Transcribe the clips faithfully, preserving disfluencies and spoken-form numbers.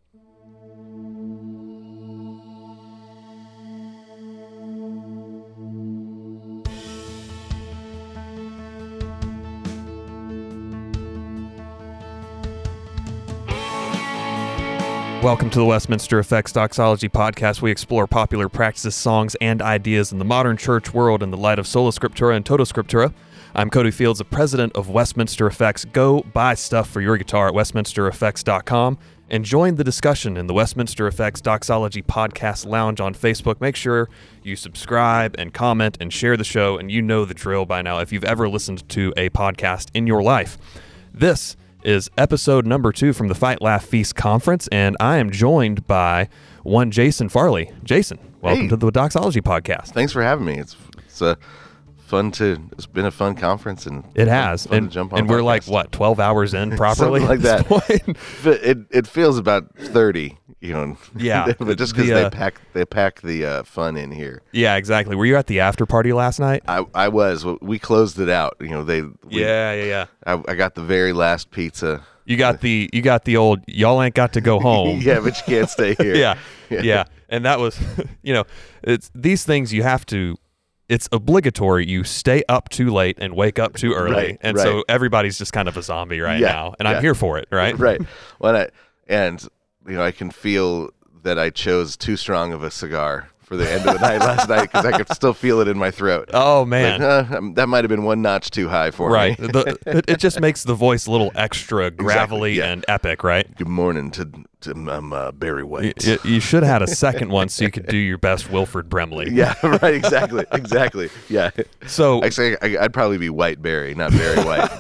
Welcome to the Westminster Effects Doxology Podcast. We explore popular practices, songs, and ideas in the modern church world in the light of Sola Scriptura and Toto Scriptura. I'm Cody Fields, the president of Westminster Effects. Go buy stuff for your guitar at westminster effects dot com and join the discussion in the Westminster Effects Doxology Podcast Lounge on Facebook. Make sure you subscribe and comment and share the show, and you know the drill by now if you've ever listened to a podcast in your life. This is episode number two from the Fight, Laugh, Feast conference, and I am joined by one Jason Farley. Jason, welcome hey. to the Doxology Podcast. Thanks for having me. It's it's uh, fun to. It's been a fun conference, and it has. Fun and to jump on and we're podcast. like what twelve hours in properly, something like that. it it feels about thirty. You know, yeah, but just because the, they uh, pack they pack the uh, fun in here. Yeah, exactly. Were you at the after party last night? I I was. We closed it out. You know, they. We, yeah, yeah, yeah. I, I got the very last pizza. You got the you got the old y'all ain't got to go home. Yeah, but you can't stay here. yeah, yeah, yeah, and that was, you know, it's these things you have to. It's obligatory. You stay up too late and wake up too early, right, and right. so everybody's just kind of a zombie right yeah, now, and yeah. I'm here for it. Right, right. Well, I, and you know, I can feel that I chose too strong of a cigar for the end of the night last night because I could still feel it in my throat. Oh man, like, uh, that might have been one notch too high for right. me. Right, it, it just makes the voice a little extra gravelly exactly, yeah. and epic, right? Good morning to to um, uh, Barry White. You, you should have had a second one so you could do your best Wilford Brimley. Yeah, right. Exactly, exactly. Yeah. So actually, I, I'd probably be White Barry, not Barry White.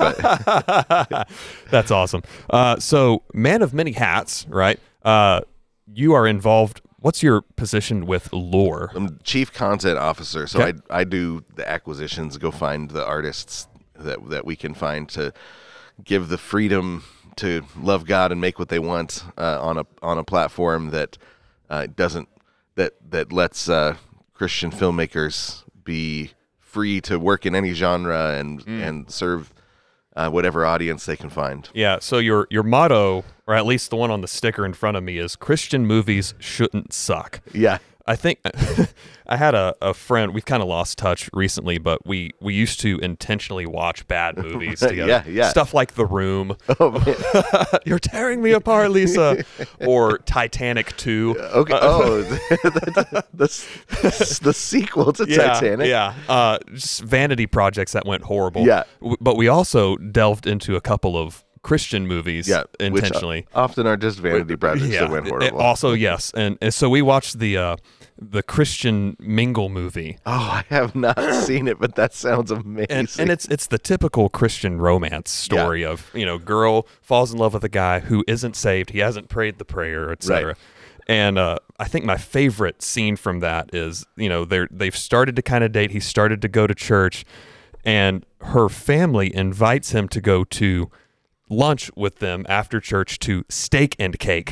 But that's awesome. Uh, so, man of many hats, right? Uh, you are involved. What's your position with Lore? I'm chief content officer, so okay. I I do the acquisitions, go find the artists that that we can find to give the freedom to love God and make what they want uh, on a on a platform that uh, doesn't that that lets uh, Christian filmmakers be free to work in any genre and mm. and serve uh, whatever audience they can find. Yeah. So your your motto, or at least the one on the sticker in front of me, is Christian movies shouldn't suck. Yeah. I think I had a, a friend, we've kind of lost touch recently, but we, we used to intentionally watch bad movies together. yeah, yeah. Stuff like The Room. Oh, man. You're tearing me apart, Lisa. Or Titanic two. Okay. Oh, the, the, the sequel to yeah, Titanic. Yeah. Uh, just vanity projects that went horrible. Yeah. W- but we also delved into a couple of Christian movies yeah, intentionally. Which often are just vanity projects yeah, that went horrible. Also, yes. And, and so we watched the uh, the Christian Mingle movie. Oh, I have not seen it, but that sounds amazing. And, and it's it's the typical Christian romance story yeah. of, you know, girl falls in love with a guy who isn't saved, he hasn't prayed the prayer, et cetera. Right. And uh, I think my favorite scene from that is, you know, they're they've started to kind of date, he started to go to church, and her family invites him to go to lunch with them after church to Steak and Cake.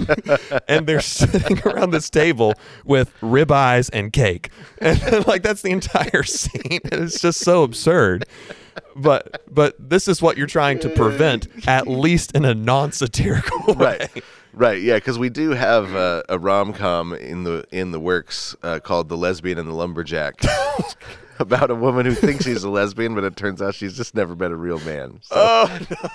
And they're sitting around this table with ribeyes and cake. And like that's the entire scene. And it's just so absurd. But but this is what you're trying to prevent, at least in a non-satirical way. Right. Right, yeah, because we do have uh, a rom-com in the in the works uh, called The Lesbian and the Lumberjack. About a woman who thinks she's a lesbian, but it turns out she's just never been a real man. So. Oh, no.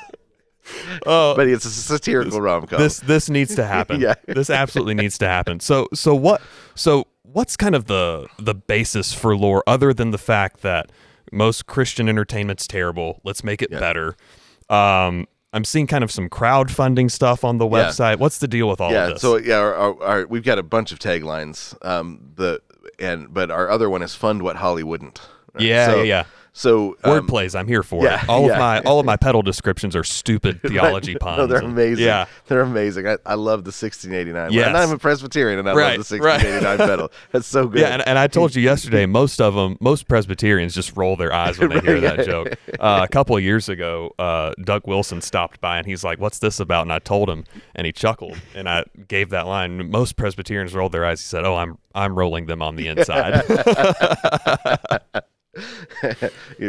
Oh, but it's a satirical rom-com. This this needs to happen. Yeah. This absolutely needs to happen. So so what so what's kind of the the basis for Lore, other than the fact that most Christian entertainment's terrible? Let's make it yeah. better. Um, I'm seeing kind of some crowdfunding stuff on the website. Yeah. What's the deal with all yeah, of this? So yeah, our, our, our, we've got a bunch of taglines. Um, the and but our other one is fund what Holly wouldn't. Right? Yeah, so, yeah, yeah. So um, word plays, I'm here for yeah, it. All yeah. of my all of my pedal descriptions are stupid theology right. puns. No, they're and, amazing. Yeah, they're amazing. I, I love the sixteen eighty-nine. Yes. And I'm a Presbyterian, and I right, love the sixteen eighty-nine right. pedal. That's so good. Yeah, and, and I told you yesterday, most of them, most Presbyterians just roll their eyes when they hear right, that yeah. joke. Uh, a couple of years ago, uh, Doug Wilson stopped by, and he's like, "What's this about?" And I told him, and he chuckled, and I gave that line. Most Presbyterians rolled their eyes. He said, "Oh, I'm I'm rolling them on the inside."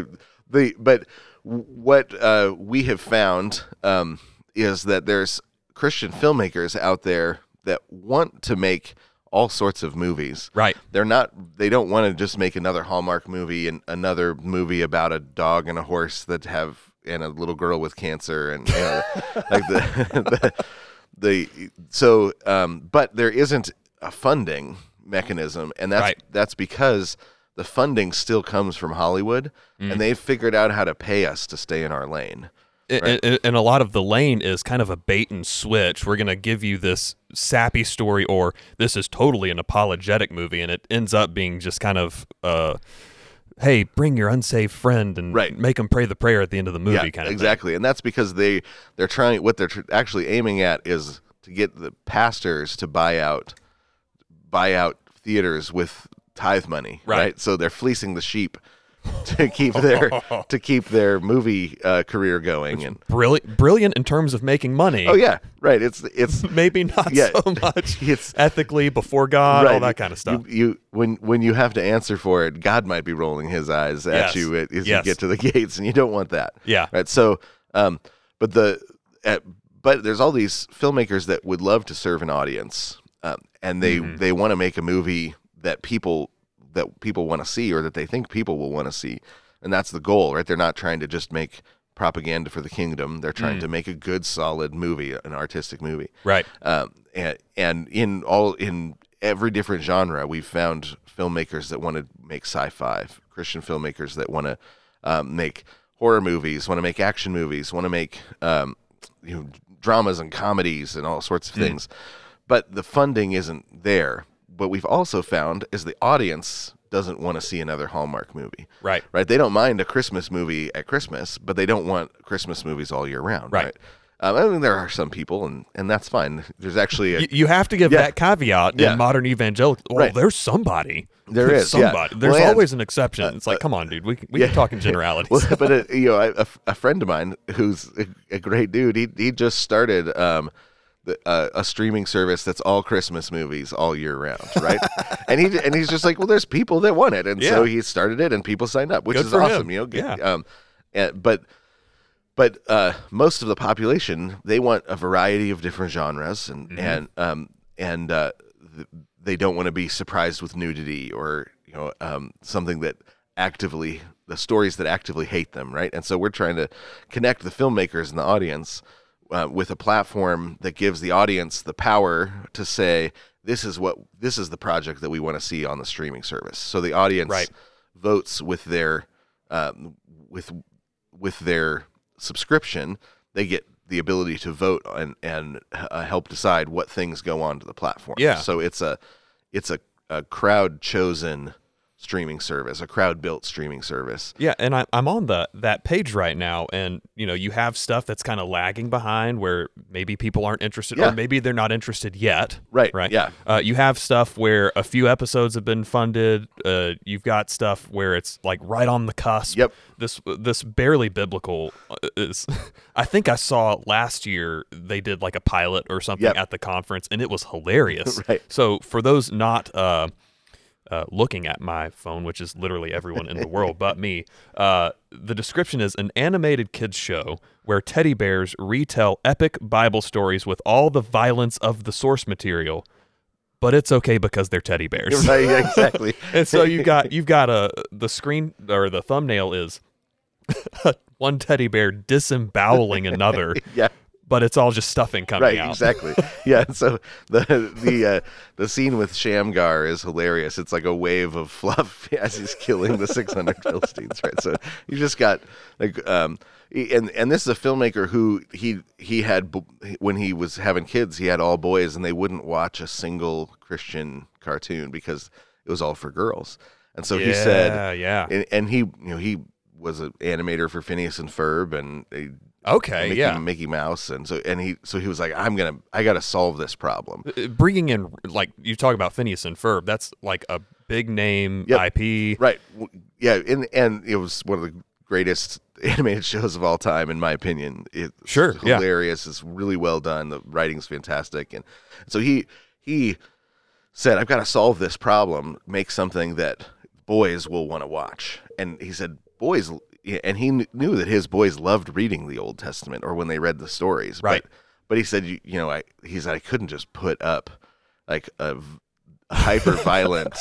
the but what uh, we have found um, is that there's Christian filmmakers out there that want to make all sorts of movies. Right. They're not, they don't want to just make another Hallmark movie and another movie about a dog and a horse that have, and a little girl with cancer and, you know, like the, the, the, so, um, but there isn't a funding mechanism, and that's, right. that's because the funding still comes from Hollywood, mm. and they've figured out how to pay us to stay in our lane. Right. And, and a lot of the lane is kind of a bait and switch. We're going to give you this sappy story, or this is totally an apologetic movie, and it ends up being just kind of, uh, hey, bring your unsaved friend and right. make them pray the prayer at the end of the movie, yeah, kind of exactly. thing. And that's because they, they're trying, what they're tr- actually aiming at is to get the pastors to buy out, buy out theaters with tithe money, right? right? So they're fleecing the sheep to keep their to keep their movie uh, career going. Which and brilliant, brilliant in terms of making money. Oh yeah, right. It's it's maybe not yeah, so much it's ethically before God, right. all that kind of stuff. You, you when when you have to answer for it, God might be rolling His eyes at yes. you as yes. you get to the gates, and you don't want that. Yeah. Right. So, um, but the at, but there's all these filmmakers that would love to serve an audience, um, and they mm-hmm. they want to make a movie that people. that people want to see, or that they think people will want to see. And that's the goal, right? They're not trying to just make propaganda for the kingdom. They're trying mm. to make a good, solid movie, an artistic movie. Right. Um, and, and in all, in every different genre, we've found filmmakers that want to make sci-fi, Christian filmmakers that want to um, make horror movies, want to make action movies, want to make um, you know, dramas and comedies and all sorts of mm. things. But the funding isn't there. What we've also found is the audience doesn't want to see another Hallmark movie. Right. Right. They don't mind a Christmas movie at Christmas, but they don't want Christmas movies all year round. Right. right? Um, I mean, there are some people, and, and that's fine. There's actually a, you, you have to give yeah. that caveat yeah. in modern evangelical. Well, right. there's somebody. There there's is somebody. Yeah. There's well, always an exception. Uh, it's like, uh, come on, dude. We we yeah. can talk in generalities. well, but a, you know, a, a friend of mine who's a, a great dude. He he just started. Um, The, uh, a streaming service that's all Christmas movies all year round, right? and he and he's just like, well, there's people that want it, and yeah. so he started it, and people signed up, which Good is for awesome, him. you know. Good, yeah. Um, and, but but uh, most of the population, they want a variety of different genres, and mm-hmm. and um and uh, th- they don't want to be surprised with nudity or you know um, something that actively the stories that actively hate them, right? And so we're trying to connect the filmmakers and the audience. Uh, with a platform that gives the audience the power to say, this is what this is the project that we want to see on the streaming service. So the audience right. votes with their uh, with with their subscription. They get the ability to vote and and uh, help decide what things go onto the platform. Yeah. So it's a it's a, a crowd chosen streaming service, a crowd-built streaming service. Yeah, and I, I'm on the that page right now, and you know, you have stuff that's kind of lagging behind, where maybe people aren't interested, yeah. or maybe they're not interested yet. Right. Right. Yeah. Uh, you have stuff where a few episodes have been funded. Uh, you've got stuff where it's like right on the cusp. Yep. This this barely biblical is. I think I saw last year they did like a pilot or something yep. at the conference, and it was hilarious. right. So for those not. Uh, Uh, looking at my phone, which is literally everyone in the world but me. Uh, the description is an animated kids show where teddy bears retell epic Bible stories with all the violence of the source material, but it's okay because they're teddy bears. Right, exactly. And so you got you've got a the screen or the thumbnail is one teddy bear disemboweling another. yeah. But it's all just stuffing coming right, out. Exactly. Yeah. So the the uh, the scene with Shamgar is hilarious. It's like a wave of fluff as he's killing the six hundred Philistines. Right. So you just got like um and and this is a filmmaker who he he had when he was having kids, he had all boys, and they wouldn't watch a single Christian cartoon because it was all for girls. And so yeah, he said, yeah, and, and he you know he was an animator for Phineas and Ferb and. He, Okay, Mickey, yeah, Mickey Mouse, and so and he so he was like, I'm gonna, I gotta solve this problem. Bringing in like you talk about Phineas and Ferb, that's like a big name yep. I P, right? Yeah, and and it was one of the greatest animated shows of all time, in my opinion. It's sure, hilarious. Yeah. It's really well done. The writing's fantastic, and so he he said, I've got to solve this problem. Make something that boys will want to watch, and he said, boys. Yeah, and he kn- knew that his boys loved reading the Old Testament or when they read the stories. Right. But, but he said, you, you know, I he said I couldn't just put up like a, a hyper violent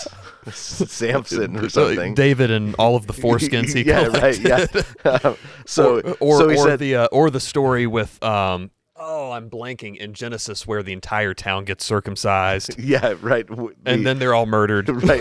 Samson or something. David and all of the foreskins he yeah, collected. right, yeah. Um, so, or or, so he or said, the uh, or the story with um oh I'm blanking in Genesis where the entire town gets circumcised. Yeah, right. The, and then they're all murdered. Right.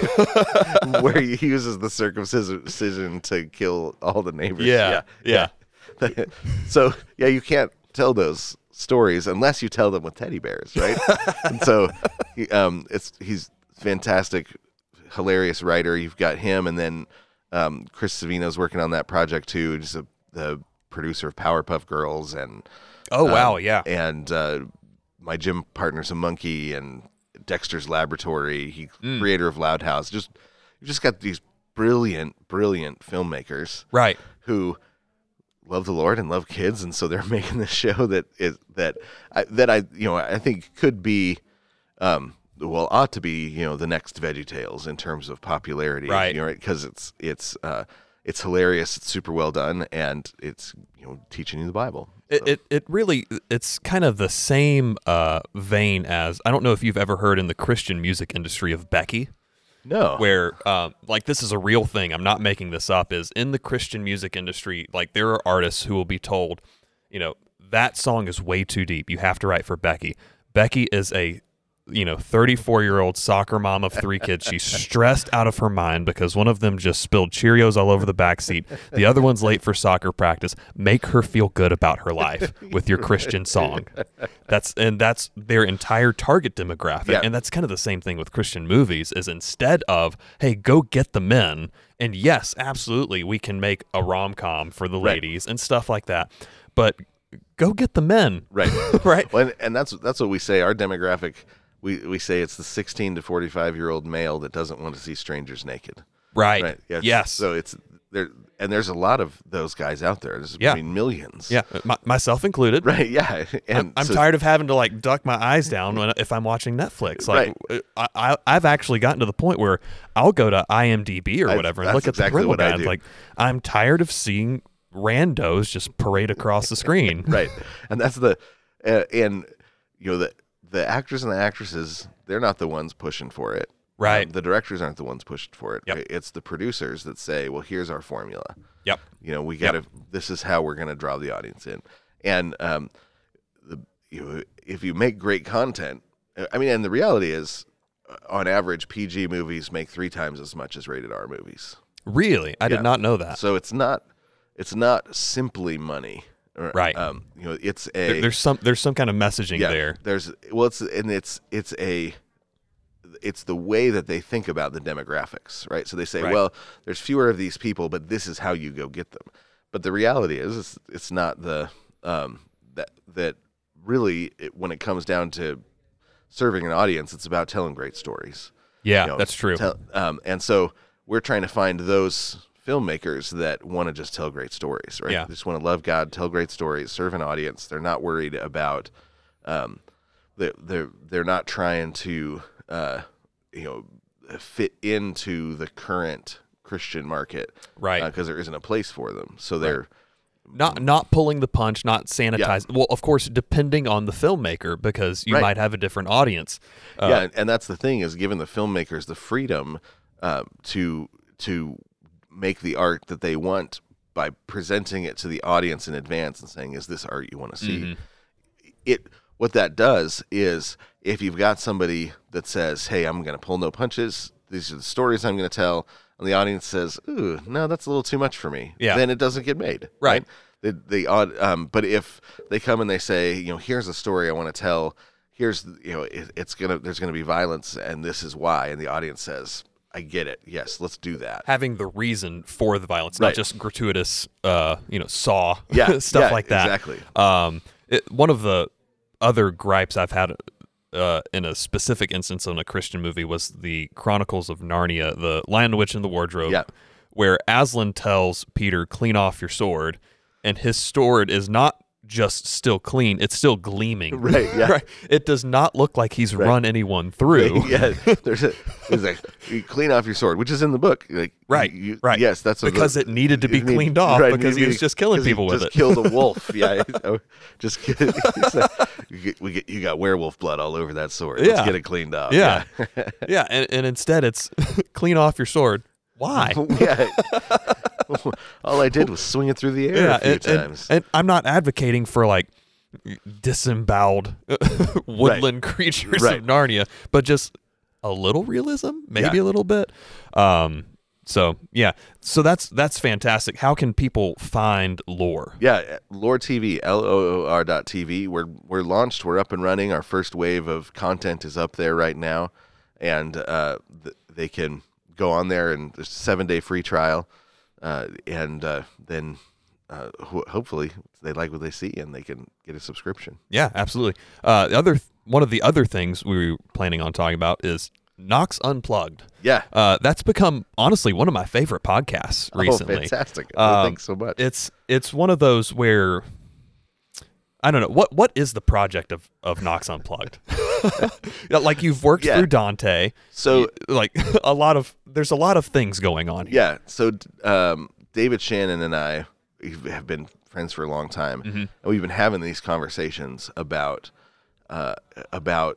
Where he uses the circumcision to kill all the neighbors. Yeah, yeah. yeah. So yeah, you can't tell those stories unless you tell them with teddy bears, right? And so, he, um, it's he's fantastic, hilarious writer. You've got him, and then um, Chris Savino's working on that project too. He's a, the producer of Powerpuff Girls, and oh wow, um, yeah, and uh, my gym partner's a monkey, and Dexter's Laboratory. He mm. creator of Loud House. Just you just got these brilliant, brilliant filmmakers, right? Who love the Lord and love kids, and so they're making this show that is that I, that I you know I think could be, um, well, ought to be you know the next VeggieTales in terms of popularity, right? You know, because it's it's uh, it's hilarious, it's super well done, and it's you know teaching you the Bible. So. It, it it really it's kind of the same uh, vein as I don't know if you've ever heard in the Christian music industry of Becky. No. Where, um, like, this is a real thing. I'm not making this up. Is in the Christian music industry, like, there are artists who will be told, you know, that song is way too deep. You have to write for Becky. Becky is a, you know, thirty-four-year-old soccer mom of three kids. She's stressed out of her mind because one of them just spilled Cheerios all over the backseat. The other one's late for soccer practice. Make her feel good about her life with your Christian song. That's and that's their entire target demographic. Yeah. And that's kind of the same thing with Christian movies is instead of, hey, go get the men. And yes, absolutely, we can make a rom-com for the ladies right. and stuff like that. But go get the men. Right. right. Well, and, and that's that's what we say. Our demographic, we, we say it's the sixteen to forty-five-year-old male that doesn't want to see strangers naked. Right. Right. Yes. yes. So it's there, and there's a lot of those guys out there. There's yeah. I mean millions. Yeah, My, myself included. Right. Yeah. And I'm, I'm so, tired of having to like duck my eyes down when if I'm watching Netflix. Like, right. I, I I've actually gotten to the point where I'll go to I M D B or whatever I, and look exactly at the Riddle Bands. I like, I'm tired of seeing randos just parade across the screen. Right. And that's the uh, and you know the the actors and the actresses, they're not the ones pushing for it. Right. Um, the directors aren't the ones pushing for it. Yep. It's the producers that say, well, here's our formula. Yep. You know, we got to, yep. this is how we're going to draw the audience in. And um, the you know, if you make great content, I mean, and the reality is, on average, P G movies make three times as much as rated R movies. Really? I yeah. did not know that. So it's not, it's not simply money. Right. Um, you know, it's a there, there's some there's some kind of messaging yeah, there. There's well, it's and it's it's a it's the way that they think about the demographics, right? So they say, right. well, there's fewer of these people, but this is how you go get them. But the reality is, it's, it's not the um, that that really it, when it comes down to serving an audience, it's about telling great stories. Yeah, you know, that's true. Tell, um, and so we're trying to find those filmmakers that want to just tell great stories, right? Yeah. They just want to love God, tell great stories, serve an audience. They're not worried about, um, they're, they're, they're not trying to, uh, you know, fit into the current Christian market. Right. Because uh, there isn't a place for them. So they're right. not, not pulling the punch, not sanitizing. Yeah. Well, of course, depending on the filmmaker, because you right. might have a different audience. Uh, yeah. And, and that's the thing is giving the filmmakers the freedom, uh, to, to, make the art that they want by presenting it to the audience in advance and saying, is this art you want to see? Mm-hmm. It what that does is if you've got somebody that says, hey, I'm going to pull no punches, these are the stories I'm going to tell, and the audience says, ooh, no, that's a little too much for me, yeah. then it doesn't get made. Right. right? The, the odd, um, but if they come and they say, you know, here's a story I want to tell, here's, you know, it, it's going to, there's going to be violence and this is why, and the audience says, I get it. Yes, let's do that. Having the reason for the violence, right. not just gratuitous, uh, you know, saw yeah, stuff yeah, like that. Exactly. Um, it, one of the other gripes I've had uh, in a specific instance on a Christian movie was the Chronicles of Narnia, the Lion, the Witch, and the Wardrobe, yeah. where Aslan tells Peter, "Clean off your sword," and his sword is not just still clean. It's still gleaming. Right, yeah. Right? It does not look like he's Right. run anyone through. Yeah, there's a there's like you clean off your sword, which is in the book. Like Right, you, right. Yes, that's what Because the, it needed to be it need- cleaned off right, because it he was needed- just killing 'cause he people with just it. killed a wolf. Yeah, so just get, it's like, you, get, we get, you got werewolf blood all over that sword. Let's Yeah. get it cleaned off. Yeah. yeah. Yeah, and, and instead it's clean off your sword. Why? Yeah. All I did was swing it through the air Yeah, a few and, and- times. and I'm not advocating for like disemboweled woodland creatures Right. of Narnia, but just a little realism, maybe Yeah. a little bit. Um, so yeah, so that's that's fantastic. How can people find Lore? Yeah, Lore T V, L O O R dot T V. We're we're launched. We're up and running. Our first wave of content is up there right now, and uh, th- they can go on there and there's a seven day free trial, uh, and uh, then uh, ho- hopefully they like what they see and they can get a subscription. Yeah, absolutely. Uh, the other one of the other things we were planning on talking about is Knox Unplugged. Yeah. Uh, that's become honestly one of my favorite podcasts recently. Oh, fantastic! Oh, Um, thanks so much. It's it's one of those where I don't know what what is the project of of Knox Unplugged. Yeah, like you've worked Yeah. through Dante, So like a lot of there's a lot of things going on here. yeah, so um, David Shannon and I have been friends for a long time, Mm-hmm. and we've been having these conversations about uh, about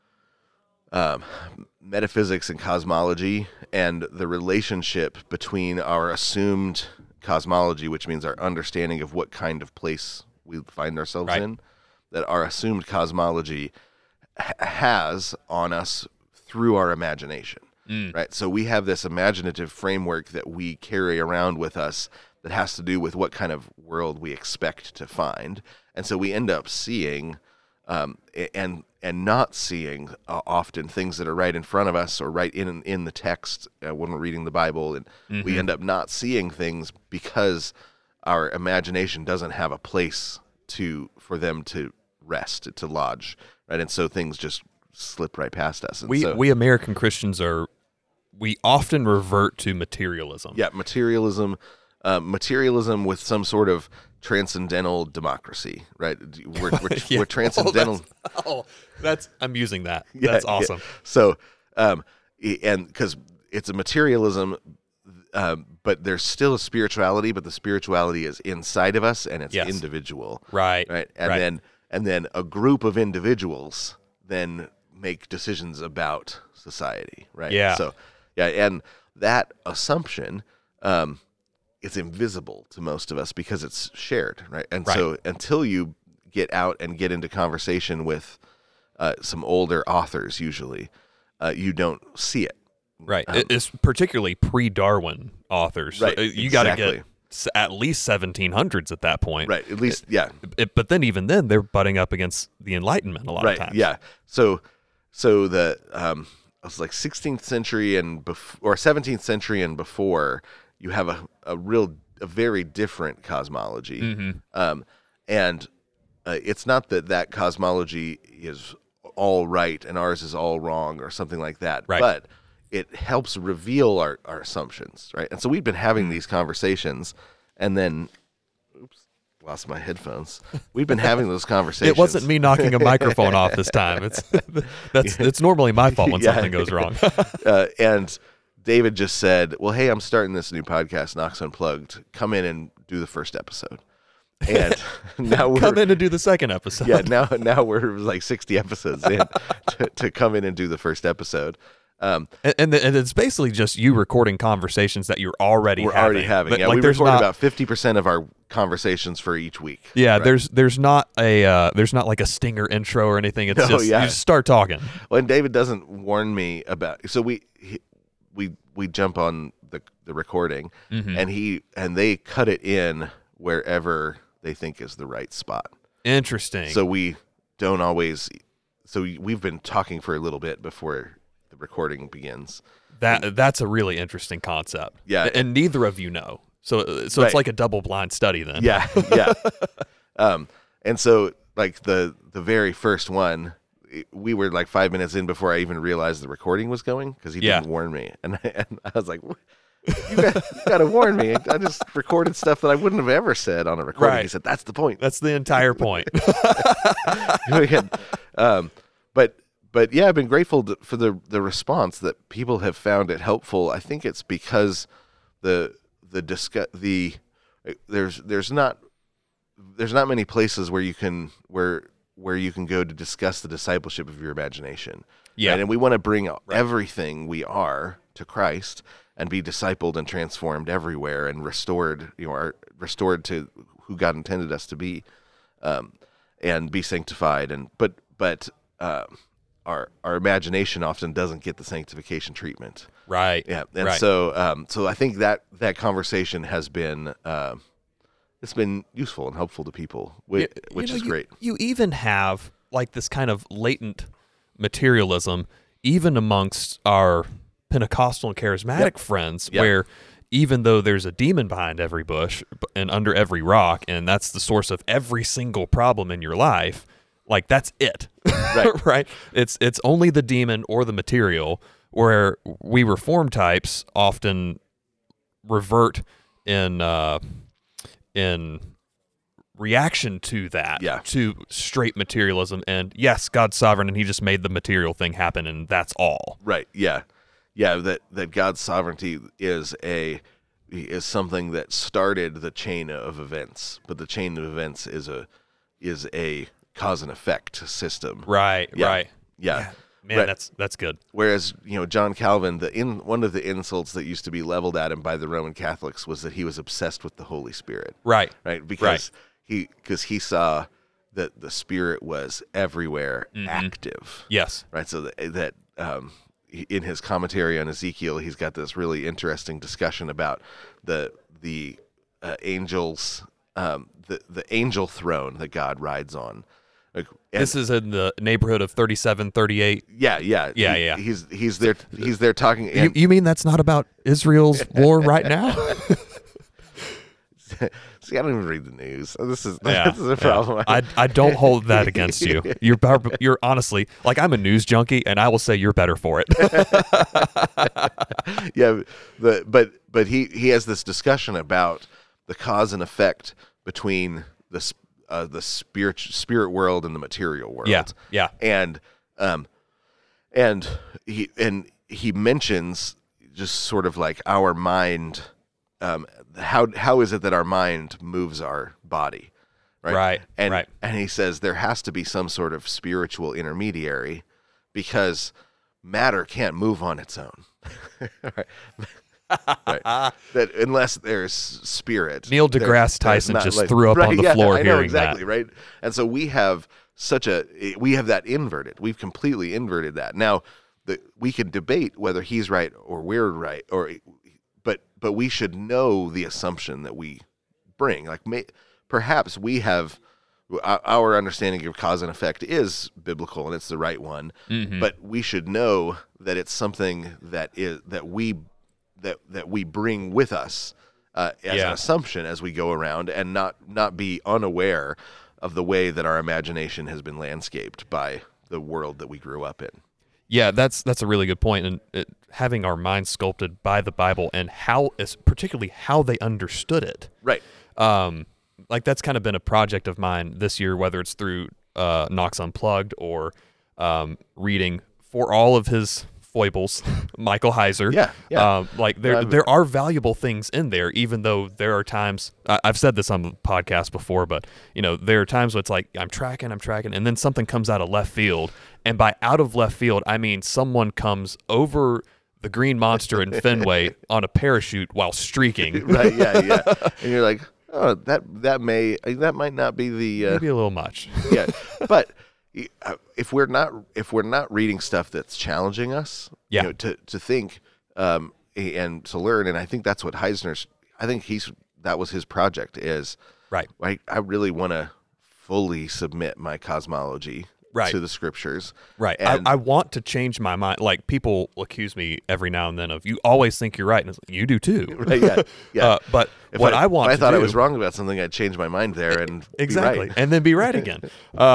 um, metaphysics and cosmology and the relationship between our assumed cosmology, which means our understanding of what kind of place we find ourselves Right. in, that our assumed cosmology ha- has on us through our imagination. Right. So we have this imaginative framework that we carry around with us that has to do with what kind of world we expect to find. And so we end up seeing um, a- and and not seeing uh, often things that are right in front of us or right in in the text uh, when we're reading the Bible. And we end up not seeing things because our imagination doesn't have a place to for them to rest, to lodge. Right. And so things just slip right past us. And We so, we American Christians are we often revert to materialism. Yeah, materialism, uh, materialism with some sort of transcendental democracy, right? We're we're, Yeah. we're transcendental. Oh, that's, oh, that's I'm using that. Yeah, That's yeah. awesome. So, um, i- and because it's a materialism, uh, but there's still a spirituality, but the spirituality is inside of us and it's Yes. individual, Right. right? And right. then and then a group of individuals then make decisions about society, right? Yeah. So, yeah, and that assumption, um, it's invisible to most of us because it's shared, right? And Right. so until you get out and get into conversation with uh, some older authors, usually, uh, you don't see it. Right. Um, It- it's particularly pre-Darwin authors. Right, Uh, You got to exactly. get s- at least seventeen hundreds at that point. Right. At least, yeah. It- but then even then, they're butting up against the Enlightenment a lot Right. of times. Yeah. So, so the um, it was like sixteenth century and bef- or seventeenth century and before, you have a, a real, a very different cosmology. Mm-hmm. Um, and uh, it's not that that cosmology is all right and ours is all wrong or something like that, Right. but it helps reveal our, our assumptions, right? And so we've been having these conversations, and then, oops, lost my headphones. We've been having those conversations. It wasn't me knocking a microphone off this time. It's that's it's normally my fault when Yeah. something goes wrong. uh, and David just said, well, hey, I'm starting this new podcast, Knox Unplugged. Come in and do the first episode. And now we're Come in and do the second episode. yeah, now now we're like sixty episodes in to, to come in and do the first episode. Um, And and, the, and it's basically just you recording conversations that you're already we're having. already having. But, Yeah, like, we there's record not, about fifty percent of our conversations for each week. Yeah, Right. there's there's not a uh, there's not like a stinger intro or anything. It's No, just yeah. you just start talking. When David doesn't warn me about, so we he, we we jump on the the recording, Mm-hmm. and he and they cut it in wherever they think is the right spot. Interesting. So we don't always. So we- we've been talking for a little bit before the recording begins. that that's a really interesting concept. Yeah. and neither of you know. So so Right. it's like a double blind study then. Yeah, yeah. um, and so like the the very first one, it- we were like five minutes in before I even realized the recording was going because he Yeah. didn't warn me, and, and I was like, "What?" You got, you got to warn me. I just recorded stuff that I wouldn't have ever said on a recording. Right. He said, that's the point. That's the entire point. um, but but yeah, I've been grateful to, for the the response that people have found it helpful. I think it's because the the discuss the there's there's not there's not many places where you can where where you can go to discuss the discipleship of your imagination. Yeah, right? And we want to bring right. everything we are to Christ and be discipled and transformed everywhere and restored, you know, are restored to who God intended us to be, um, and be sanctified. And but but uh, our our imagination often doesn't get the sanctification treatment. Right. Yeah. And right. so um, so I think that that conversation has been uh, it's been useful and helpful to people, which, you, which you know, is you, great. You even have like this kind of latent materialism, even amongst our Pentecostal and charismatic Yep. friends, Yep. where even though there's a demon behind every bush and under every rock, and that's the source of every single problem in your life, like that's it, Right. right? It's it's only the demon or the material, where we Reformed types often revert in uh, in reaction to that, Yeah. to straight materialism, and yes, God's sovereign, and He just made the material thing happen, and that's all. Right. Yeah. Yeah. That, that God's sovereignty is a, is something that started the chain of events, but the chain of events is a, is a cause and effect system. Right. Yeah. Right. Yeah. Yeah. Man, Right. that's that's good. Whereas, you know, John Calvin, the in one of the insults that used to be leveled at him by the Roman Catholics was that he was obsessed with the Holy Spirit. Right. Right. Because he, because he saw that the Spirit was everywhere, Mhm. active. Yes. Right. So that, that um, in his commentary on Ezekiel, he's got this really interesting discussion about the the uh, angels, um, the the angel throne that God rides on. Like, and, This is in the neighborhood of thirty-seven, thirty-eight. yeah, yeah, Yeah, He- yeah. He's he's there. He's there talking. You, And, you mean that's not about Israel's war right now? see, I don't even read the news. This is Yeah, this is a problem. I I don't hold that against you. You're bar- you're honestly, like, I'm a news junkie, and I will say you're better for it. yeah, the, but but he he has this discussion about the cause and effect between the sp- uh, the spirit spirit world and the material world. Yeah, yeah. and um, and he and he mentions just sort of like our mind. Um, how how is it that our mind moves our body? Right. Right, And right. and he says there has to be some sort of spiritual intermediary because matter can't move on its own. right. Right. That unless there's spirit. Neil there- deGrasse there's Tyson not, just like- threw up right, on the yeah, floor I know, hearing exactly, that. right? And so we have such a we have that inverted. We've completely inverted that. Now, the, we can debate whether he's right or we're right, or but but we should know the assumption that we bring. Like may, perhaps we have our understanding of cause and effect is biblical and it's the right one, Mhm. but we should know that it's something that is that we that that we bring with us uh, as Yeah. an assumption as we go around, and not not be unaware of the way that our imagination has been landscaped by the world that we grew up in. Yeah, that's that's a really good point, and it, having our minds sculpted by the Bible and how, is particularly how they understood it. Right. Um, like that's kind of been a project of mine this year, whether it's through uh, Knox Unplugged or um, reading for all of his foibles, Michael Heiser. Yeah, yeah. Um, like there, I've- there are valuable things in there, even though there are times I, I've said this on the podcast before, but you know there are times when it's like I'm tracking, I'm tracking, and then something comes out of left field, and by out of left field, I mean someone comes over the green monster in Fenway on a parachute while streaking. Right. Yeah. Yeah. And you're like, oh, that that may that might not be the uh, Maybe a little much. yeah, but uh, if we're not if we're not reading stuff that's challenging us, Yeah. you know, to to think um, and to learn, and I think that's what Heisner's. I think he's that was his project. Is Right. I I really want to fully submit my cosmology Right. to the scriptures. Right. And- I, I want to change my mind. Like, people accuse me every now and then of, you always think you're right. And it's like, you do too. Right, yeah, yeah. Uh, but If what I, want if I to thought do, I was wrong about something, I'd change my mind there and exactly, be right. and then be right again. Uh,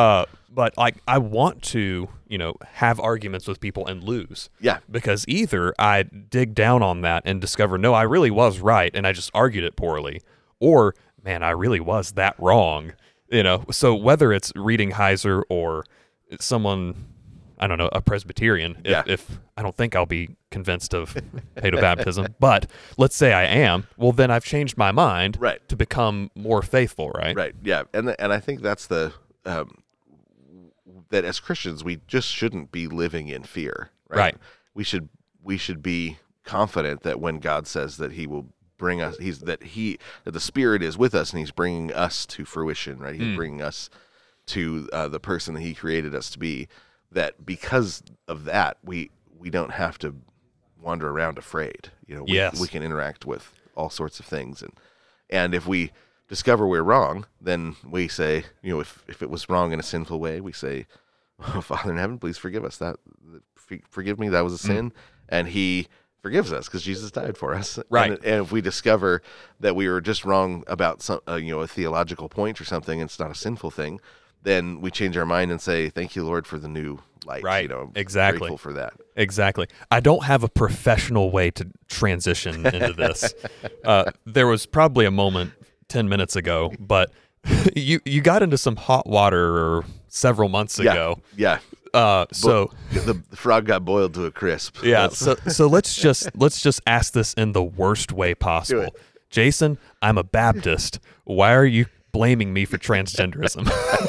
but like I want to, you know, have arguments with people and lose. Yeah. Because either I dig down on that and discover, no, I really was right and I just argued it poorly, or man, I really was that wrong. You know, so whether it's reading Heiser or someone, I don't know, a Presbyterian, if, Yeah. if I don't think I'll be convinced of paedobaptism, but let's say I am, well, then I've changed my mind Right. to become more faithful, right? Right. Yeah. And the, and I think that's the um, that as Christians we just shouldn't be living in fear. Right. Right. We should we should be confident that when God says that He will bring us, He's that He that the Spirit is with us and He's bringing us to fruition. Right. He's Mm. bringing us to uh, the person that He created us to be. That because of that we we don't have to wander around afraid. You know. We, Yes. we can interact with all sorts of things, and and if we discover we're wrong, then we say, you know, if, if it was wrong in a sinful way, we say, oh, Father in heaven, please forgive us. That forgive me, that was a sin, mm. and He forgives us because Jesus died for us. Right. And, and if we discover that we were just wrong about some, uh, you know, a theological point or something, and it's not a sinful thing, then we change our mind and say, thank you, Lord, for the new light. Right. You know, I'm exactly. grateful for that. Exactly. I don't have a professional way to transition into this. Uh, there was probably a moment ten minutes ago, but you you got into some hot water several months Yeah, ago. yeah. Uh, so the, the frog got boiled to a crisp. yeah. That's- So so let's just let's just ask this in the worst way possible. it. Jason, I'm a Baptist. Why are you blaming me for transgenderism?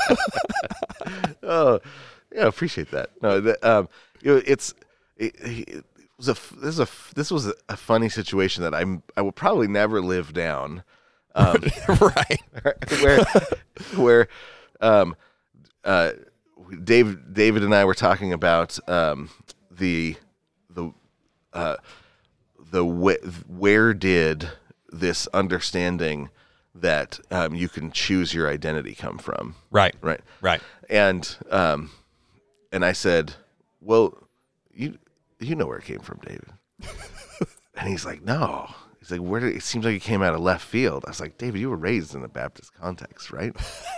Oh, yeah, I appreciate that. No, the, um, you know, it's it, it was a this is a this was a funny situation that I'm I will probably never live down. Um, Right. where where um, uh, Dave David and I were talking about um, the the uh, the wh- where did this understanding that um, you can choose your identity come from? Right. Right. Right. And um, and I said, well, you you know where it came from, David. And he's like, no. He's like, where did it seems like it came out of left field. I was like, David, you were raised in a Baptist context, right?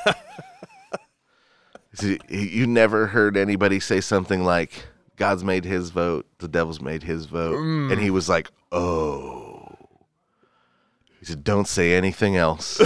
He said, you never heard anybody say something like, God's made His vote, the devil's made his vote. Mm. And he was like, oh. He said, don't say anything else.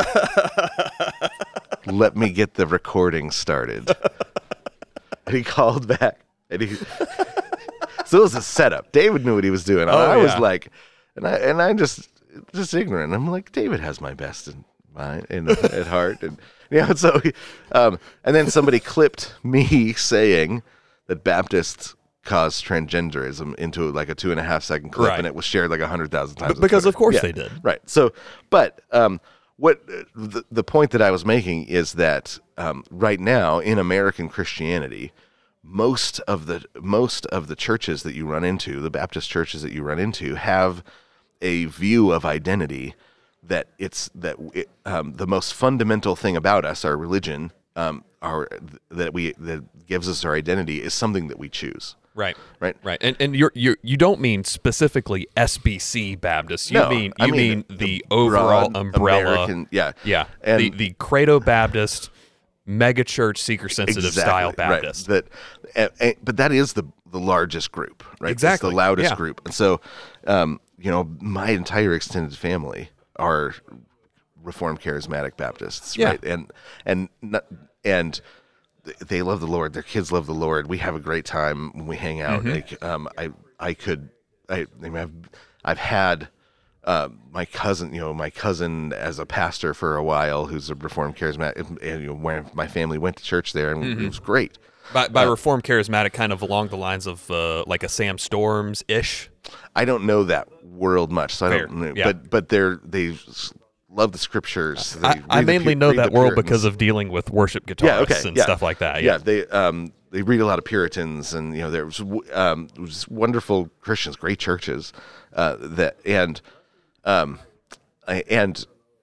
Let me get the recording started. And he called back, and he. So it was a setup. David knew what he was doing. And oh, I yeah. was like, and I and I just just ignorant. I'm like, David has my best in mind in at heart, and you know. So, he, um, and then somebody clipped me saying that Baptists caused transgenderism into like a two and a half second clip, right. and it was shared like a hundred thousand times. B- because of course yeah, they did. Right. So, but um, what the the point that I was making is that um, right now in American Christianity, most of the most of the churches that you run into, the Baptist churches that you run into, have a view of identity that it's that it, um, the most fundamental thing about us, our religion, um, our that we that gives us our identity is something that we choose. Right, right, right, and and you're you you don't mean specifically S B C Baptist. You no, mean I you mean, mean the, the overall umbrella. American, yeah, yeah, and the the Credo Baptist, megachurch, seeker sensitive exactly, style Baptist. Right. That, and, and, but that is the the largest group, right? Exactly, it's the loudest yeah. group, and so um, you know, my entire extended family are Reformed Charismatic Baptists, yeah. right? And and and they love the Lord. Their kids love the Lord. We have a great time when we hang out. Mm-hmm. Like, um, I I could I, I mean, I've I've had uh, my cousin, you know, my cousin as a pastor for a while, who's a Reformed Charismatic, and you know, where my family went to church there, and mm-hmm. it was great. By, by uh, Reformed Charismatic, kind of along the lines of uh, like a Sam Storms ish. I don't know that world much, so Fair. I don't know. Yeah. But but they're they love the scriptures. They I, I read the mainly Pu- know read that the world Puritans. because of dealing with worship guitarists Yeah, okay, and yeah. stuff like that. Yeah, Yeah, they um they read a lot of Puritans, and you know there's um was wonderful Christians, great churches, uh, that and um I, and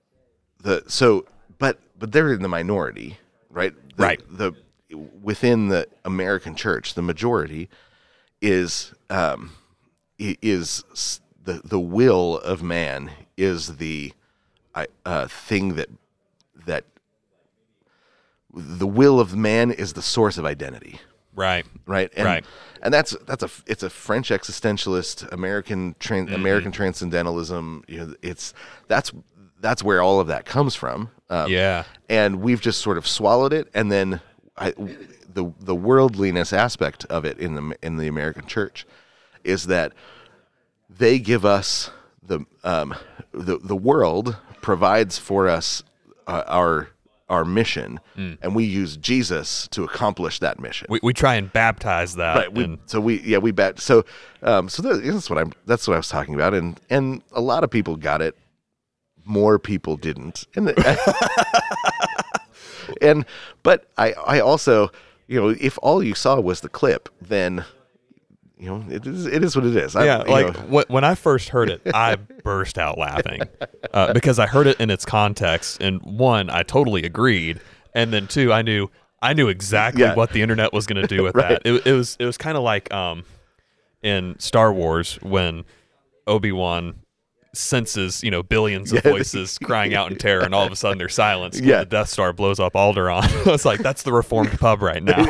the so but but they're in the minority, right? The, Right. The within the American church, the majority is um is the the will of man is the uh, thing that that the will of man is the source of identity. Right. Right. And, right. And that's that's a it's a French existentialist, American tran- mm-hmm. American transcendentalism. You know, it's that's that's where all of that comes from. Um, yeah. And we've just sort of swallowed it, and then I, the the worldliness aspect of it in the in the American church is that they give us the um the the world provides for us uh, our. our mission, mm. and we use Jesus to accomplish that mission. We we try and baptize that. Right. We, and... So we yeah we bat so um so that, that's what I'm that's what I was talking about, and and a lot of people got it, more people didn't, and the, and but I I also you know if all you saw was the clip, then you know it is it is what it is. I, yeah, like know. when I first heard it, I burst out laughing uh, because I heard it in its context, and one, I totally agreed, and then two, I knew I knew exactly yeah. what the internet was going to do with right. that. It, it was it was kind of like um, in Star Wars when Obi-Wan senses, you know, billions of yeah. voices crying out in terror, and all of a sudden they're silenced when yeah. the Death Star blows up Alderaan. It's like, that's the reformed pub right now.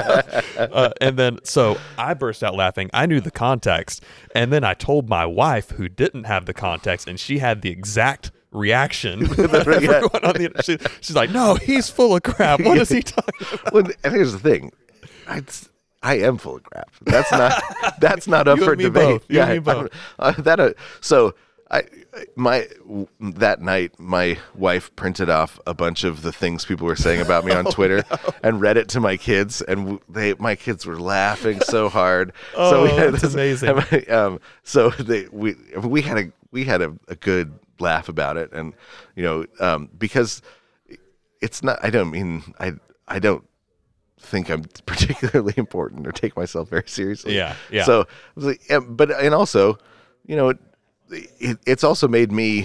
uh, and then, so I burst out laughing. I knew the context, and then I told my wife, who didn't have the context, and she had the exact reaction. Everyone on the, she, she's like, no, he's full of crap. What is he talking about? Well, and here's the thing. I, I am full of crap. That's not that's not up you for and me debate. Both. You yeah, and me both. Uh, that uh, so I my that night my wife printed off a bunch of the things people were saying about me on oh, Twitter no. and read it to my kids, and they my kids were laughing so hard. oh, so we had that's this, amazing. Um, so they we we had a we had a, a good laugh about it, and you know um, because it's not. I don't mean I I don't. think I'm particularly important or take myself very seriously. Yeah, yeah. So, I was like, yeah, but and also, you know, it, it, it's also made me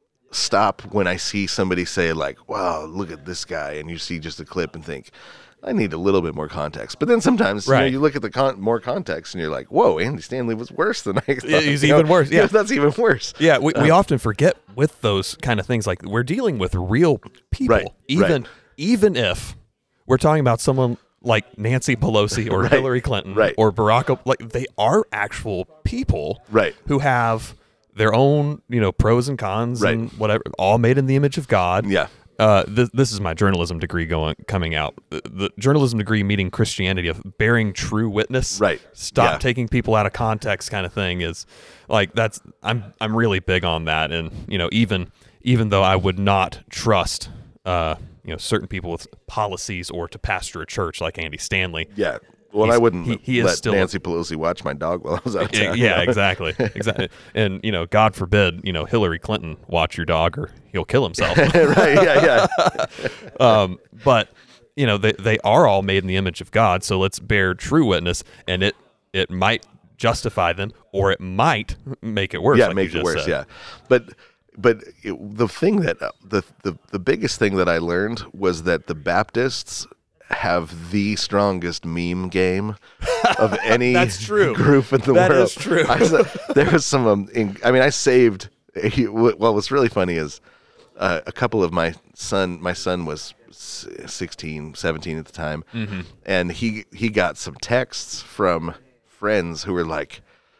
stop when I see somebody say like, "Wow, look at this guy," and you see just a clip and think, "I need a little bit more context." But then sometimes, right. you know, you look at the con- more context and you're like, "Whoa, Andy Stanley was worse than I thought." Yeah, he's you even know? worse. Yeah, yeah, that's even worse. Yeah, we, we uh, often forget with those kind of things, like we're dealing with real people, right, even right. even if we're talking about someone like Nancy Pelosi or right, Hillary Clinton right. or Barack Obama. Like, they are actual people right. who have their own, you know, pros and cons right. and whatever, all made in the image of God. Yeah. Uh, th- this is my journalism degree going coming out. The, the journalism degree meeting Christianity of bearing true witness. Right. Stop yeah. taking people out of context, kind of thing. Is like that's I'm I'm really big on that. And you know, even even though I would not trust uh, you know certain people with policies or to pastor a church like Andy Stanley. Yeah. Well, I wouldn't he, he let is still Nancy Pelosi watch my dog while I was out of town. Yeah, exactly, exactly. And you know, God forbid, you know, Hillary Clinton watch your dog or he'll kill himself. right? Yeah, yeah. um, but you know, they they are all made in the image of God. So let's bear true witness, and it it might justify them, or it might make it worse. Yeah, like make you it just worse. said. Yeah, but but it, the thing that uh, the, the the biggest thing that I learned was that the Baptists have the strongest meme game of any That's true. group in the that world. That is true. I was, uh, there was some, um, in, I mean, I saved, what was really funny is uh, a couple of my son, my son was sixteen, seventeen at the time, mm-hmm. and he, he got some texts from friends who were like,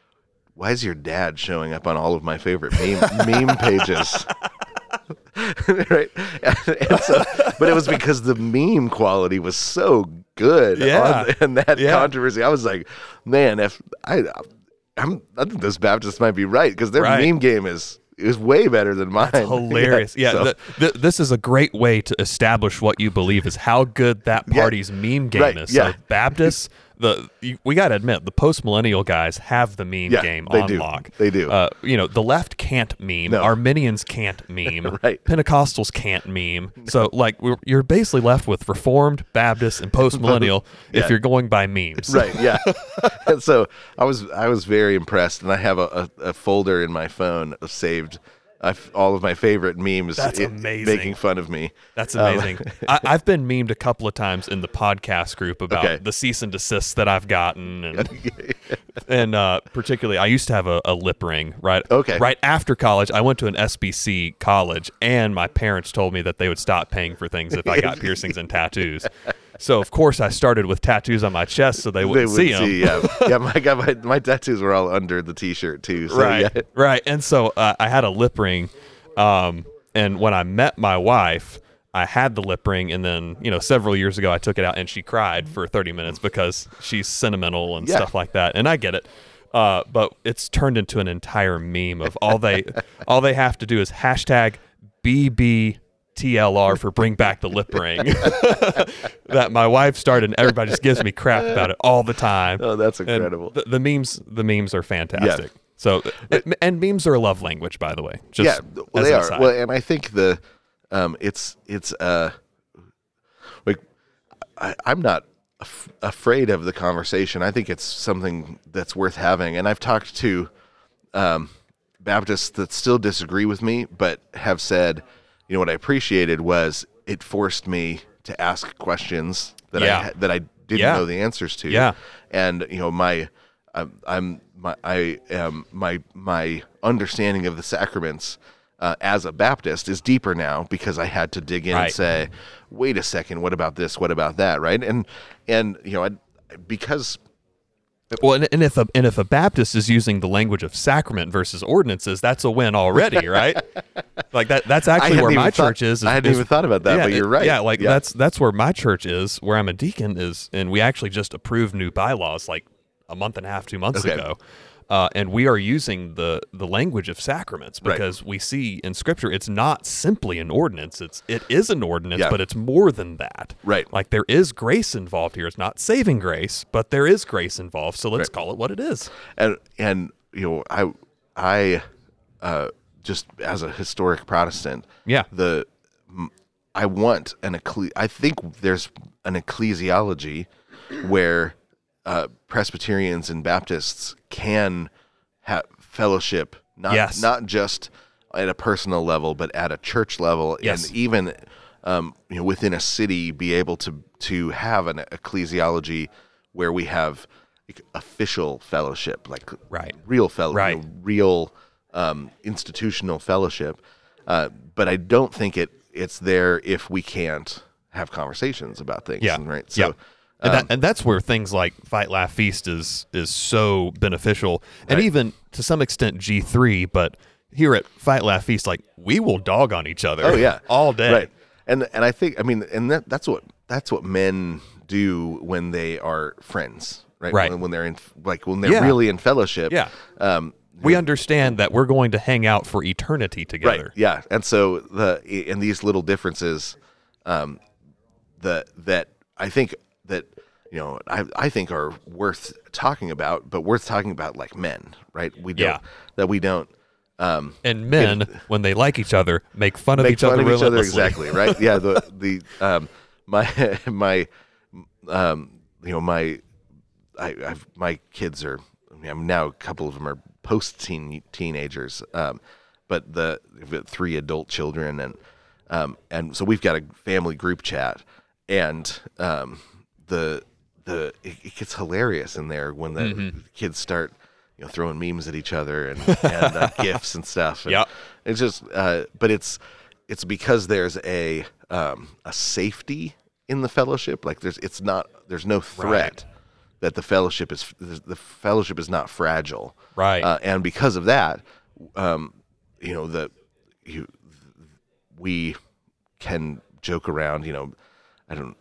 why is your dad showing up on all of my favorite meme, meme pages? Right, and, and so, but it was because the meme quality was so good. Yeah, on, and that yeah. controversy, I was like, man, if I, I'm, I think those Baptists might be right because their right. meme game is is way better than mine. That's hilarious. Yeah, so. the, the, this is a great way to establish what you believe is how good that party's yeah. meme game right. is. Yeah. So Baptists, the you, we got to admit, the post-millennial guys have the meme yeah, game they on do. lock. They do. Uh, you know, the left can't meme. No. Arminians can't meme. Right. Pentecostals can't meme. So, like, we're, you're basically left with Reformed, Baptist, and post-millennial yeah. if you're going by memes. Right. Yeah. And so I was I was very impressed, and I have a, a, a folder in my phone saved I've, all of my favorite memes. That's it, amazing. Making fun of me. That's amazing. Um, I, I've been memed a couple of times in the podcast group about okay. the cease and desists that I've gotten, and and uh, particularly, I used to have a, a lip ring right. Okay. Right after college, I went to an S B C college, and my parents told me that they would stop paying for things if I got piercings and tattoos. So of course I started with tattoos on my chest so they wouldn't they see them. See, yeah, yeah. My, my my tattoos were all under the t-shirt too. So, right, yeah. right. And so uh, I had a lip ring, um, and when I met my wife, I had the lip ring, and then you know several years ago I took it out, and she cried for thirty minutes because she's sentimental and yeah. stuff like that, and I get it. Uh, but it's turned into an entire meme of all they all they have to do is hashtag B B T L R for bring back the lip ring that my wife started, and everybody just gives me crap about it all the time. Oh, that's incredible. The, the memes, the memes are fantastic. Yeah. So, and, and memes are a love language, by the way. Just yeah, well, they are. Aside. Well, and I think the, um, it's it's uh, like I, I'm not af- afraid of the conversation. I think it's something that's worth having, and I've talked to, um, Baptists that still disagree with me, but have said, you know, what I appreciated was it forced me to ask questions that yeah. I that I didn't yeah. know the answers to. Yeah. And you know, my I'm, I'm my I am my my understanding of the sacraments uh, as a Baptist is deeper now because I had to dig in right. and say, wait a second, what about this? What about that? Right? And and you know, I, because. Well, and, and if a and if a Baptist is using the language of sacrament versus ordinances, that's a win already, right? Like that. That's actually where my thought, church is, is. I hadn't is, even thought about that, yeah, but you're right. Yeah, like yeah. that's that's where my church is, where I'm a deacon is, and we actually just approved new bylaws like a month and a half, two months okay. ago, uh, and we are using the the language of sacraments because right. we see in Scripture it's not simply an ordinance; it's it is an ordinance, yeah. but it's more than that. Right. Like there is grace involved here. It's not saving grace, but there is grace involved. So let's right. call it what it is. And and you know, I I uh, just as a historic Protestant, yeah, the I want an ecclesi- I think there's an ecclesiology where uh, Presbyterians and Baptists can have fellowship, not yes. not just at a personal level, but at a church level, yes. and even um, you know within a city, be able to to have an ecclesiology where we have like, official fellowship, like right. real fellowship, right. you know, real um, institutional fellowship. Uh, but I don't think it it's there if we can't have conversations about things. Yeah. Right. So. Yeah. And, that, and that's where things like Fight, Laugh, Feast is is so beneficial, and right. even to some extent G three. But here at Fight, Laugh, Feast, like we will dog on each other. Oh yeah, all day. Right. And and I think I mean, and that, that's what that's what men do when they are friends, right? Right. When, when they're in like when they're yeah. really in fellowship. Yeah. Um, we understand that we're going to hang out for eternity together. Right. Yeah. And so the in these little differences, um, the that I think. that you know I I think are worth talking about, but worth talking about like men, right? We don't yeah. that we don't. Um, and men, get, when they like each other, make fun of make each fun other of each other relentlessly. exactly, right? Yeah. The the um my my um you know my I I've my kids are I mean, I'm now a couple of them are post teen teenagers, um, but the three adult children and um and so we've got a family group chat and um. the the it, it gets hilarious in there when the mm-hmm. kids start you know throwing memes at each other and, and uh, gifs and stuff. And yeah, it's just uh, but it's it's because there's a um, a safety in the fellowship. Like there's it's not there's no threat right. that the fellowship is the fellowship is not fragile. Right, uh, and because of that, um, you know the you we can joke around. You know, I don't.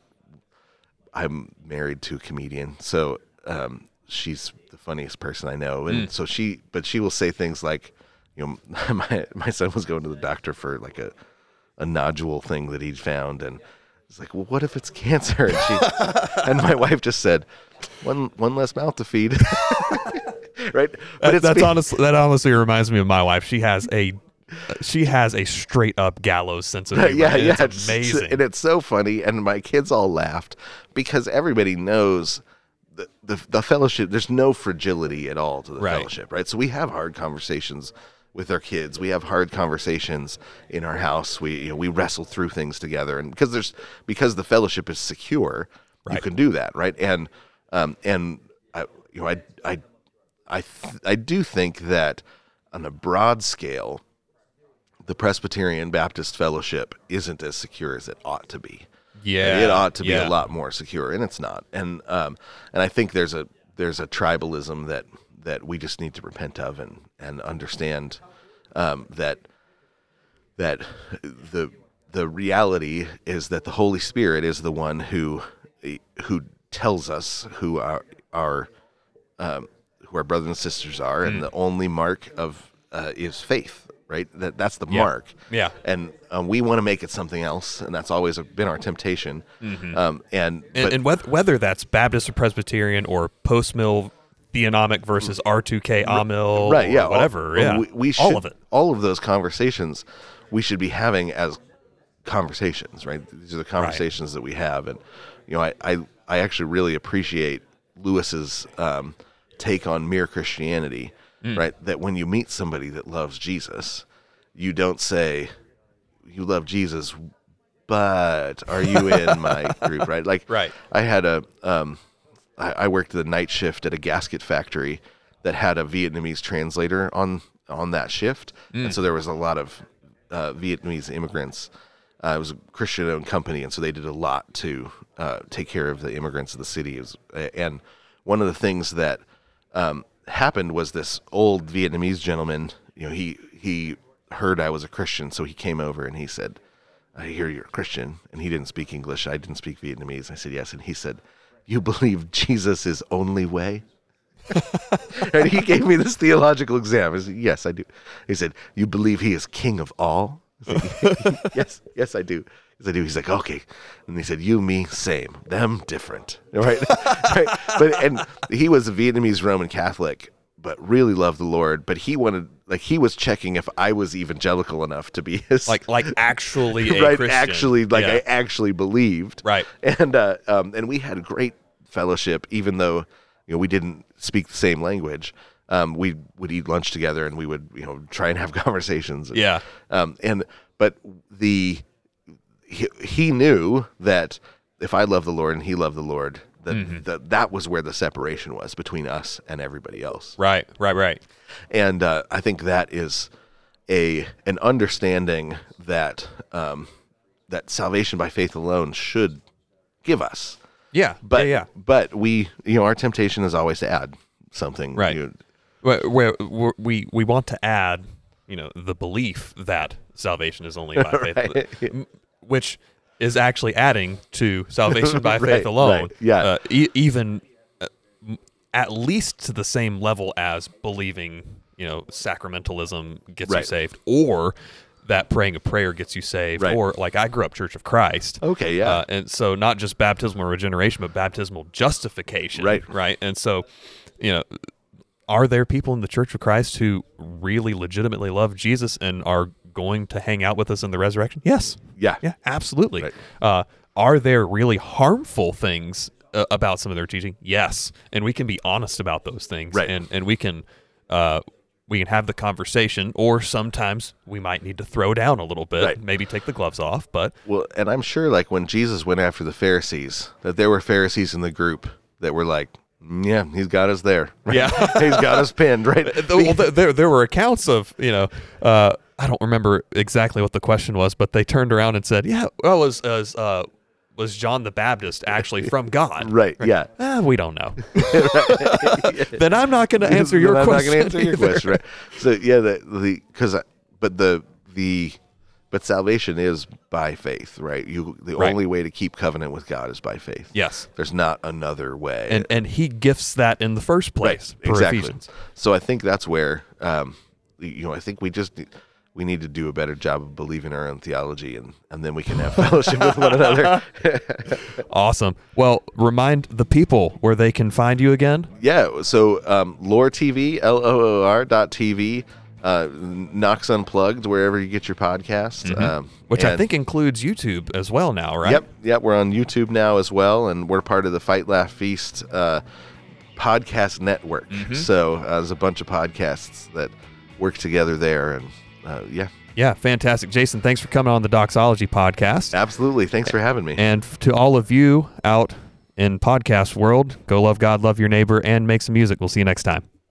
I'm married to a comedian, so um, she's the funniest person I know, and mm. so she, but she will say things like, you know, my my son was going to the doctor for like a, a nodule thing that he'd found, and it's like, well, what if it's cancer? And she, and my wife just said, one one less mouth to feed, right? But it's that's be- honestly that honestly reminds me of my wife. She has a. She has a straight up gallows sense of humor. yeah, and yeah, it's amazing, and it's so funny. And my kids all laughed because everybody knows the the, the fellowship. There's no fragility at all to the right. fellowship, right? So we have hard conversations with our kids. We have hard conversations in our house. We you know, we wrestle through things together, and because there's because the fellowship is secure, right. you can do that, right? And um, and I, you know, I I I th- I do think that on a broad scale, the Presbyterian Baptist Fellowship isn't as secure as it ought to be. Yeah, it ought to be yeah. a lot more secure, and it's not. And um, and I think there's a there's a tribalism that that we just need to repent of and and understand um, that that the the reality is that the Holy Spirit is the one who who tells us who our our um, who our brothers and sisters are, mm. and the only mark of uh, is faith. Right, that that's the yeah. mark. Yeah, and um, we want to make it something else, and that's always been our temptation. Mm-hmm. Um, and and, but, and whether, whether that's Baptist or Presbyterian or post-mill theonomic versus R two K Amill, right? Yeah, or whatever. All, yeah, we, we should, all of it. All of those conversations we should be having as conversations. Right, these are the conversations right. that we have, and you know, I I, I actually really appreciate Lewis's um, take on mere Christianity. Mm. Right, that when you meet somebody that loves Jesus, you don't say, "You love Jesus, but are you in my group?" Right, like right. I had a, um, I, I worked the night shift at a gasket factory that had a Vietnamese translator on on that shift, mm. and so there was a lot of uh, Vietnamese immigrants. Uh, it was a Christian-owned company, and so they did a lot to uh, take care of the immigrants of the city. It was, and one of the things that um, happened was this old Vietnamese gentleman, you know, he he heard I was a Christian, so he came over and he said, "I hear you're a Christian," and he didn't speak English. I didn't speak Vietnamese. I said, "Yes," and he said, "You believe Jesus is only way?" And he gave me this theological exam. I said, "Yes, I do." He said, "You believe he is king of all?" I said, yes, yes, I do. Yes, I do. He's like, "Okay." And he said, "You, me, same. Them, different." Right? Right? But and he was a Vietnamese Roman Catholic, but really loved the Lord. But he wanted, like, he was checking if I was evangelical enough to be his, like, like actually a right, Christian. actually, like yeah. I actually believed, right? And uh, um, and we had a great fellowship, even though you know we didn't speak the same language. Um, we would eat lunch together, and we would, you know, try and have conversations. And, yeah. Um, and but the he, he knew that if I love the Lord and he loved the Lord, that mm-hmm. that that was where the separation was between us and everybody else. Right. Right. Right. And uh, I think that is a an understanding that um, that salvation by faith alone should give us. Yeah. But yeah, yeah. but we, you know, our temptation is always to add something. Right. You know, Where, where we we want to add, you know, the belief that salvation is only by faith, right. which is actually adding to salvation by faith right, alone. Right. Yeah, uh, e- even uh, at least to the same level as believing, you know, sacramentalism gets right. you saved, or that praying a prayer gets you saved, right. or like I grew up Church of Christ. Okay, yeah, uh, and so not just baptismal regeneration, but baptismal justification. Right, right, and so, you know. Are there people in the Church of Christ who really legitimately love Jesus and are going to hang out with us in the resurrection? Yes. Yeah. Yeah, absolutely. Right. Uh, are there really harmful things uh, about some of their teaching? Yes. And we can be honest about those things. Right. And, and we can uh, we can have the conversation, or sometimes we might need to throw down a little bit, right. maybe take the gloves off. But well, and I'm sure like when Jesus went after the Pharisees, that there were Pharisees in the group that were like, yeah, he's got us there. Right? Yeah, he's got us pinned. Right. Well, there, there were accounts of, you know, uh, I don't remember exactly what the question was, but they turned around and said, "Yeah, well, was was uh, was John the Baptist actually from God?" Right. Yeah. Eh, we don't know. Then I'm not going to answer your I'm question. I'm not going to answer your either. question. Right. So yeah, the the because but the the. But salvation is by faith, right? You the right. only way to keep covenant with God is by faith. Yes. There's not another way. And and he gifts that in the first place. Right. Exactly. Ephesians. So I think that's where um, you know, I think we just we need to do a better job of believing our own theology, and, and then we can have fellowship with one another. Awesome. Well, remind the people where they can find you again. Yeah. So um, Lore T V, L O O R dot T V. Uh, Knox Unplugged, wherever you get your podcasts. Mm-hmm. Um, Which I think includes YouTube as well now, right? Yep, yep. We're on YouTube now as well, and we're part of the Fight, Laugh, Feast uh, podcast network. Mm-hmm. So uh, there's a bunch of podcasts that work together there. And uh, yeah. Yeah, fantastic. Jason, thanks for coming on the Doxology podcast. Absolutely. Thanks for having me. And to all of you out in podcast world, go love God, love your neighbor, and make some music. We'll see you next time.